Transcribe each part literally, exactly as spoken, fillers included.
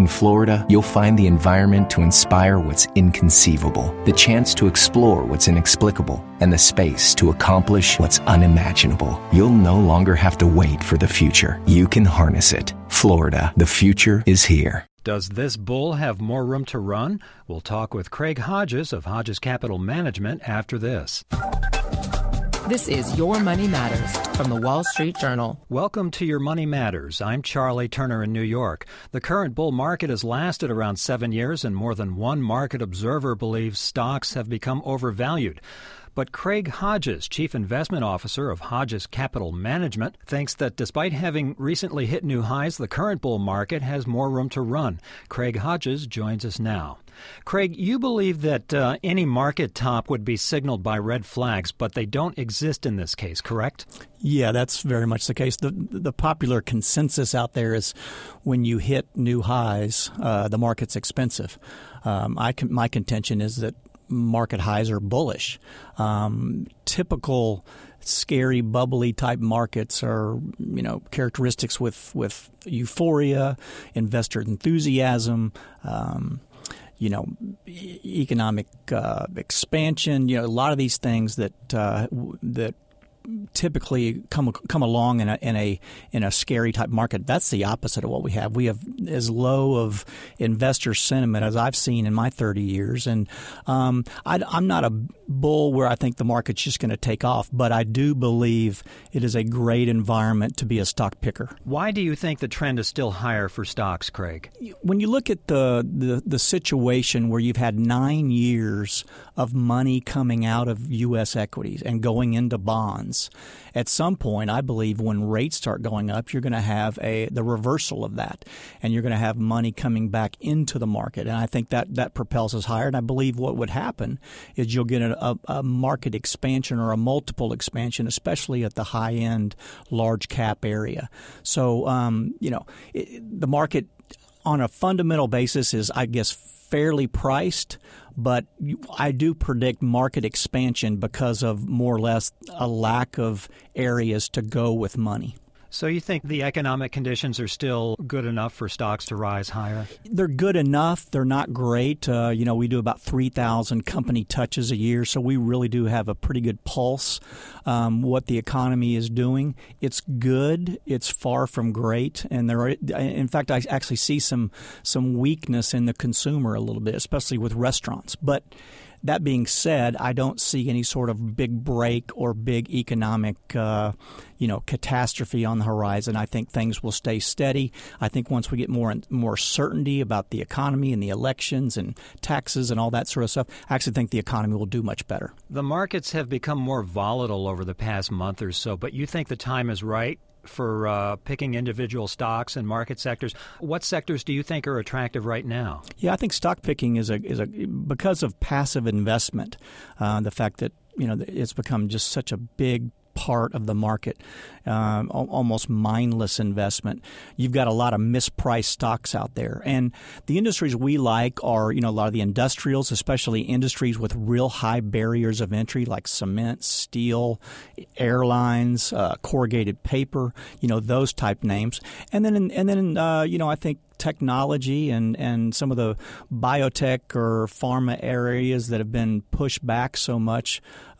In Florida, you'll find the environment to inspire what's inconceivable, the chance to explore what's inexplicable, and the space to accomplish what's unimaginable. You'll no longer have to wait for the future. You can harness it. Florida, the future is here. Does this bull have more room to run? We'll talk with Craig Hodges of Hodges Capital Management after this. This is Your Money Matters from the Wall Street Journal. Welcome to Your Money Matters. I'm Charlie Turner in New York. The current bull market has lasted around seven years, and more than one market observer believes stocks have become overvalued. But Craig Hodges, Chief Investment Officer of Hodges Capital Management, thinks that despite having recently hit new highs, the current bull market has more room to run. Craig Hodges joins us now. Craig, you believe that uh, any market top would be signaled by red flags, but they don't exist in this case, correct? Yeah, that's very much the case. The the popular consensus out there is when you hit new highs, uh, the market's expensive. Um, I can, my contention is that market highs are bullish. Um, typical scary, bubbly type markets are, you know, characteristics with, with euphoria, investor enthusiasm, um, you know, e- economic uh, expansion. You know, a lot of these things that uh, that typically come come along in a in a in a scary type market. That's the opposite of what we have. We have as low of investor sentiment as I've seen in my thirty years, and um, I, I'm not a bull where I think the market's just going to take off, but I do believe it is a great environment to be a stock picker. Why do you think the trend is still higher for stocks, Craig? When you look at the the, the situation where you've had nine years of money coming out of U S equities and going into bonds, at some point, I believe when rates start going up, you're going to have a the reversal of that, and you're going to have money coming back into the market. And I think that, that propels us higher. And I believe what would happen is you'll get a, a, a market expansion or a multiple expansion, especially at the high-end, large-cap area. So, um, you know, it, the market on a fundamental basis is, I guess, fairly priced, but I do predict market expansion because of more or less a lack of areas to go with money. So you think the economic conditions are still good enough for stocks to rise higher? They're good enough. They're not great. Uh, you know, we do about three thousand company touches a year, so we really do have a pretty good pulse um, what the economy is doing. It's good. It's far from great. And there are, in fact, I actually see some some weakness in the consumer a little bit, especially with restaurants. But that being said, I don't see any sort of big break or big economic, uh, you know, catastrophe on the horizon. I think things will stay steady. I think once we get more more certainty about the economy and the elections and taxes and all that sort of stuff, I actually think the economy will do much better. The markets have become more volatile over the past month or so, but you think the time is right for uh, picking individual stocks and market sectors. What sectors do you think are attractive right now? Yeah, I think stock picking is a is a because of passive investment. Uh, the fact that you know it's become just such a big part of the market, um, almost mindless investment. You've got a lot of mispriced stocks out there. And the industries we like are, you know, a lot of the industrials, especially industries with real high barriers of entry like cement, steel, airlines, uh, corrugated paper, you know, those type names. And then, and then, uh, you know, I think technology and, and some of the biotech or pharma areas that have been pushed back so much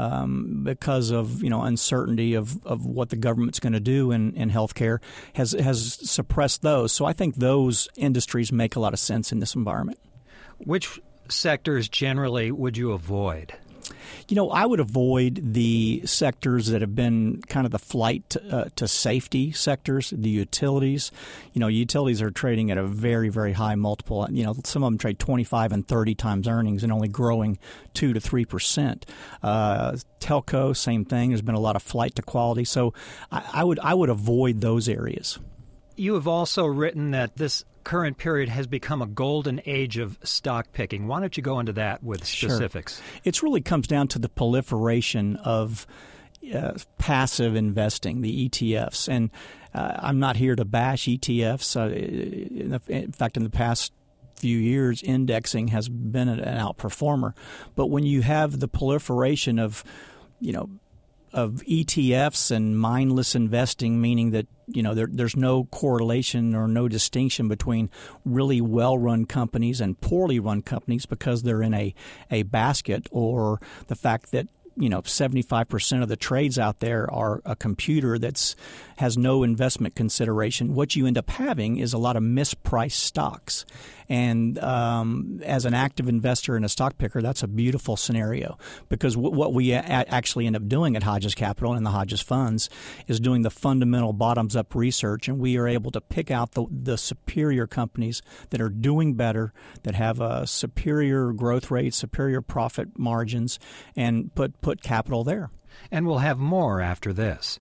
um, because of, you know, uncertainty of, of what the government's going to do in, in healthcare has has suppressed those. So I think those industries make a lot of sense in this environment. Which sectors generally would you avoid? You know, I would avoid the sectors that have been kind of the flight to, uh, to safety sectors, the utilities. You know, utilities are trading at a very, very high multiple. You know, some of them trade twenty-five and thirty times earnings and only growing two to three percent. Uh, telco, same thing. There's been a lot of flight to quality. So I, I would I would avoid those areas. You have also written that this current period has become a golden age of stock picking. Why don't you go into that with specifics? Sure. It really comes down to the proliferation of uh, passive investing, the E T Fs. And uh, I'm not here to bash E T Fs. Uh, in, the, in fact, in the past few years, indexing has been an outperformer. But when you have the proliferation of, you know, of E T Fs and mindless investing, meaning that you know there, there's no correlation or no distinction between really well-run companies and poorly run companies because they're in a, a basket, or the fact that you know seventy-five percent of the trades out there are a computer that's has no investment consideration. What you end up having is a lot of mispriced stocks. And um, as an active investor and a stock picker, that's a beautiful scenario, because w- what we a- actually end up doing at Hodges Capital and the Hodges Funds is doing the fundamental bottoms-up research, and we are able to pick out the, the superior companies that are doing better, that have a superior growth rate, superior profit margins, and put, put capital there. And we'll have more after this.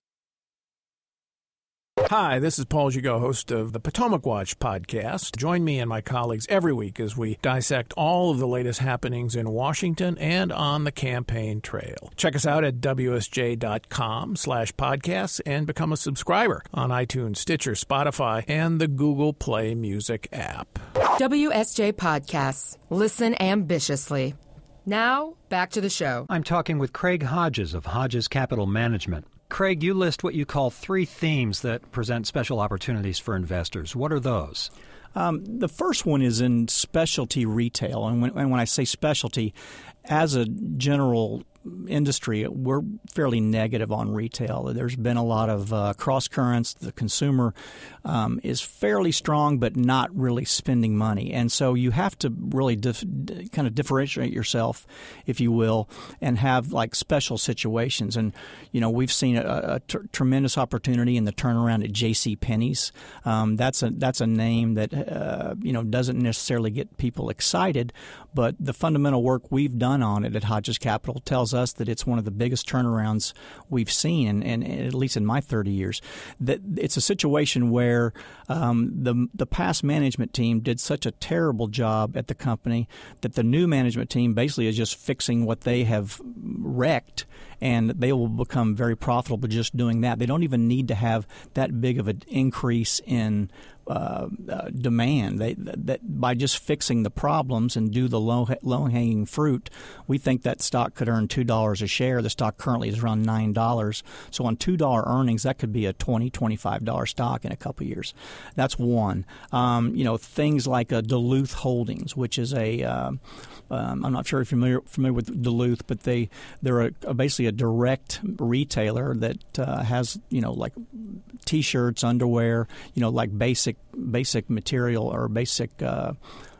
Hi, this is Paul Gigot, host of the Potomac Watch podcast. Join me and my colleagues every week as we dissect all of the latest happenings in Washington and on the campaign trail. Check us out at W S J dot com slash podcasts and become a subscriber on iTunes, Stitcher, Spotify, and the Google Play Music app. W S J Podcasts. Listen ambitiously. Now, back to the show. I'm talking with Craig Hodges of Hodges Capital Management. Craig, you list what you call three themes that present special opportunities for investors. What are those? Um, the first one is in specialty retail. And when, and when I say specialty, as a general industry, we're fairly negative on retail. There's been a lot of uh, cross currents. The consumer um, is fairly strong, but not really spending money. And so you have to really dif- kind of differentiate yourself, if you will, and have like special situations. And, you know, we've seen a, a t- tremendous opportunity in the turnaround at JCPenney's. Um, that's a that's a name that, uh, you know, doesn't necessarily get people excited, but the fundamental work we've done on it at Hodges Capital tells us that it's one of the biggest turnarounds we've seen, and, and at least in my thirty years. That it's a situation where um, the the past management team did such a terrible job at the company that the new management team basically is just fixing what they have wrecked, and they will become very profitable just doing that. They don't even need to have that big of an increase in Uh, uh, demand. They, that by just fixing the problems and do the low low hanging fruit, we think that stock could earn two dollars a share. The stock currently is around nine dollars. So on two dollar earnings, that could be a twenty, twenty-five dollar stock in a couple of years. That's one. Um, you know, things like a Duluth Holdings, which is a uh, um, I'm not sure if you're familiar, familiar with Duluth, but they they're a, a basically a direct retailer that uh, has you know like T-shirts, underwear, you know like basic. basic material or basic uh,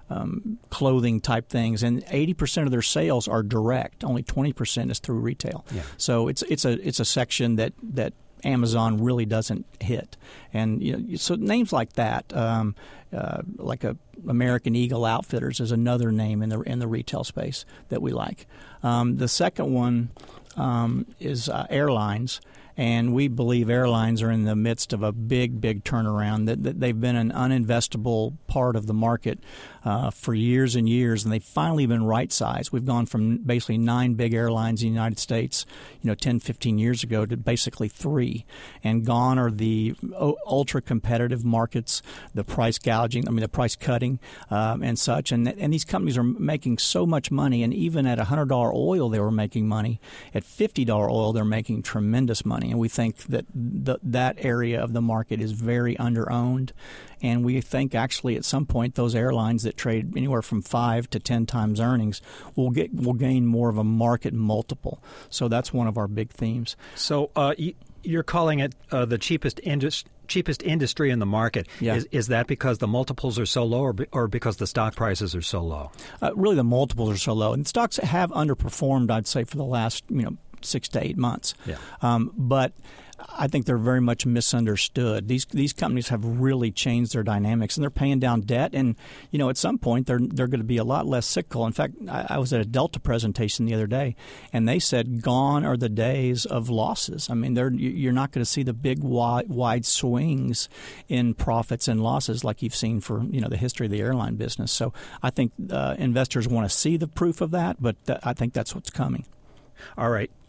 um, clothing type things, and eighty percent of their sales are direct. Only twenty percent is through retail. Yeah. So it's it's a it's a section that, that Amazon really doesn't hit. And you know, so names like that, um, uh, like a American Eagle Outfitters is another name in the in the retail space that we like. Um, the second one um, is uh, airlines. And we believe airlines are in the midst of a big, big turnaround. That, that they've been an uninvestable part of the market uh, for years and years, and they've finally been right-sized. We've gone from basically nine big airlines in the United States, you know, ten, fifteen years ago to basically three. And gone are the ultra-competitive markets, the price gouging, I mean, the price cutting um, and such. And, and these companies are making so much money, and even at one hundred dollars oil, they were making money. At fifty dollars oil, they're making tremendous money. And we think that the, that area of the market is very under-owned. And we think actually at some point those airlines that trade anywhere from five to ten times earnings will get will gain more of a market multiple. So that's one of our big themes. So uh, you're calling it uh, the cheapest industry. cheapest industry in the market. Yeah. Is, is that because the multiples are so low or, or because the stock prices are so low? Uh, really, the multiples are so low. And stocks have underperformed, I'd say, for the last, you know, six to eight months. Yeah. Um, but I think they're very much misunderstood. These these companies have really changed their dynamics, and they're paying down debt. And you know, at some point, they're they're going to be a lot less cyclical. In fact, I, I was at a Delta presentation the other day, and they said, "Gone are the days of losses." I mean, they're you're not going to see the big wide, wide swings in profits and losses like you've seen for you know the history of the airline business. So I think uh, investors want to see the proof of that, but th- I think that's what's coming. All right.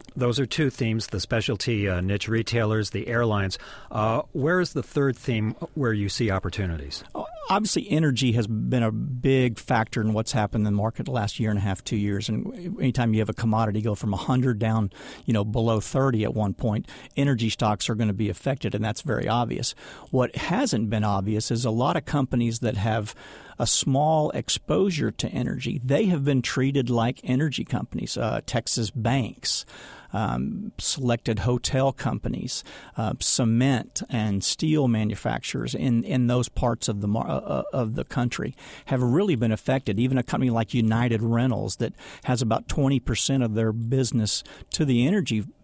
Those are two themes, the specialty uh, niche retailers, the airlines. Uh, where is the third theme where you see opportunities? Obviously, energy has been a big factor in what's happened in the market the last year and a half, two years. And anytime you have a commodity go from one hundred down, you know, below thirty at one point, energy stocks are going to be affected, and that's very obvious. What hasn't been obvious is a lot of companies that have a small exposure to energy, they have been treated like energy companies. Uh, Texas banks, um, selected hotel companies, uh, cement and steel manufacturers in, in those parts of the uh, of the country have really been affected. Even a company like United Rentals that has about twenty percent of their business to the energy